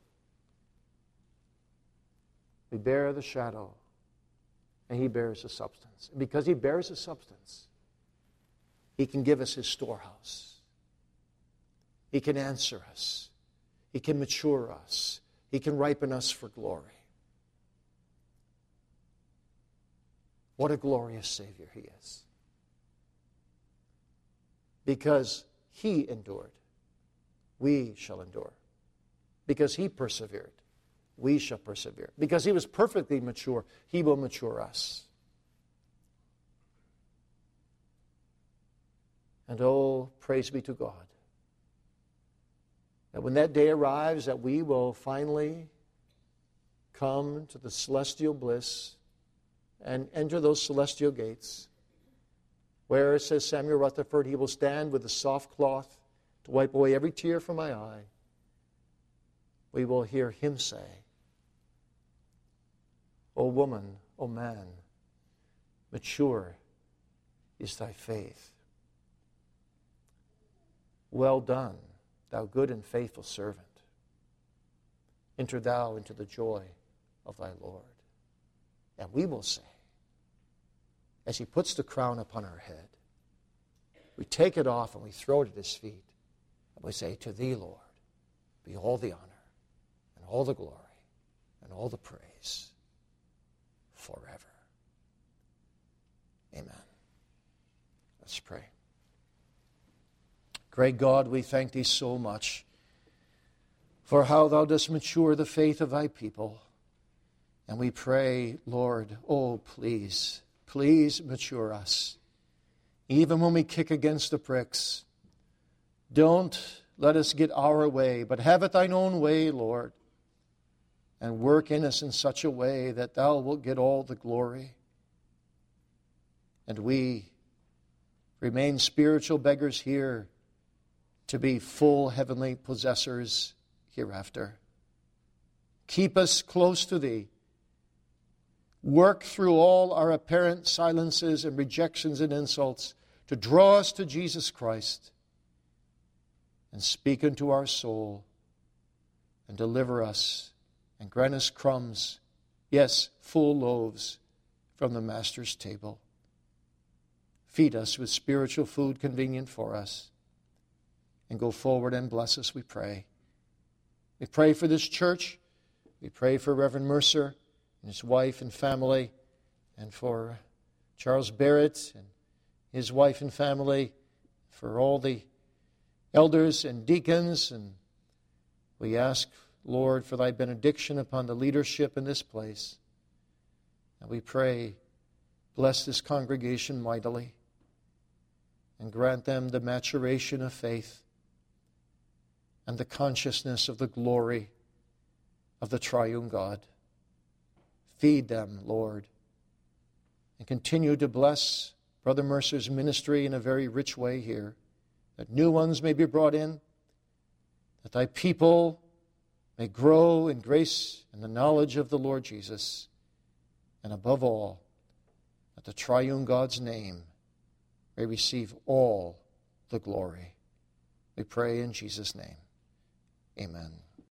We bear the shadow, and He bears the substance. And because He bears the substance, He can give us His storehouse. He can answer us. He can mature us. He can ripen us for glory. What a glorious Savior He is. Because He endured, we shall endure. Because He persevered, we shall persevere. Because he was perfectly mature, he will mature us. And oh, praise be to God, that when that day arrives, that we will finally come to the celestial bliss and enter those celestial gates, where, says Samuel Rutherford, he will stand with a soft cloth to wipe away every tear from my eye. We will hear him say, O woman, O man, mature is thy faith. Well done, thou good and faithful servant. Enter thou into the joy of thy Lord. And we will say, as he puts the crown upon our head, we take it off and we throw it at his feet. And we say, to thee, Lord, be all the honor and all the glory and all the praise forever. Amen. Let's pray. Great God, we thank thee so much for how thou dost mature the faith of thy people. And we pray, Lord, oh, please, please mature us. Even when we kick against the pricks, don't let us get our way, but have it thine own way, Lord, and work in us in such a way that thou wilt get all the glory. And we remain spiritual beggars here to be full heavenly possessors hereafter. Keep us close to thee. Work through all our apparent silences and rejections and insults to draw us to Jesus Christ, and speak into our soul and deliver us and grant us crumbs, yes, full loaves from the Master's table. Feed us with spiritual food convenient for us, and go forward and bless us, we pray. We pray for this church. We pray for Reverend Mercer and his wife and family, and for Charles Barrett and his wife and family, for all the elders and deacons. And we ask, Lord, for thy benediction upon the leadership in this place. And we pray, bless this congregation mightily, and grant them the maturation of faith and the consciousness of the glory of the triune God. Feed them, Lord, and continue to bless Brother Mercer's ministry in a very rich way here, that new ones may be brought in, that thy people may grow in grace and the knowledge of the Lord Jesus, and above all, that the triune God's name may receive all the glory. We pray in Jesus' name. Amen.